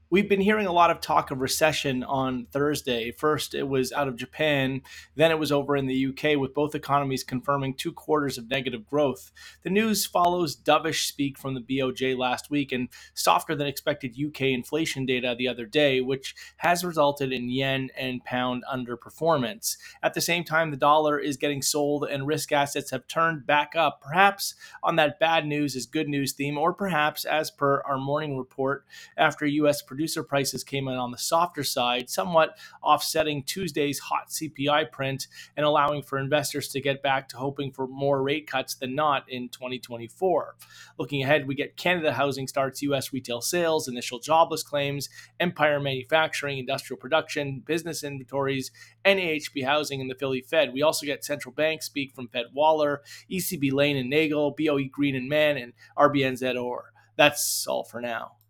We've been hearing a lot of talk of recession on Thursday. First, it was out of Japan, then it was over in the UK, with both economies confirming 2 quarters of negative growth. The news follows dovish speak from the BOJ last week and softer than expected UK inflation data the other day, which has resulted in yen and pound underperformance. At the same time, the dollar is getting sold and risk assets have turned back up, perhaps on that bad news is good news theme, or perhaps, as per our morning report, after U.S. producer prices came in on the softer side, somewhat offsetting Tuesday's hot CPI print and allowing for investors to get back to hoping for more rate cuts than not in 2024. Looking ahead, we get Canada housing starts, U.S. retail sales, initial jobless claims, Empire manufacturing, industrial production, business inventories, NAHB housing, and the Philly Fed. We also get central bank speak from Fed Waller, ECB Lane and Nagel, BOE Green and Mann, and RBNZ Orr. That's all for now.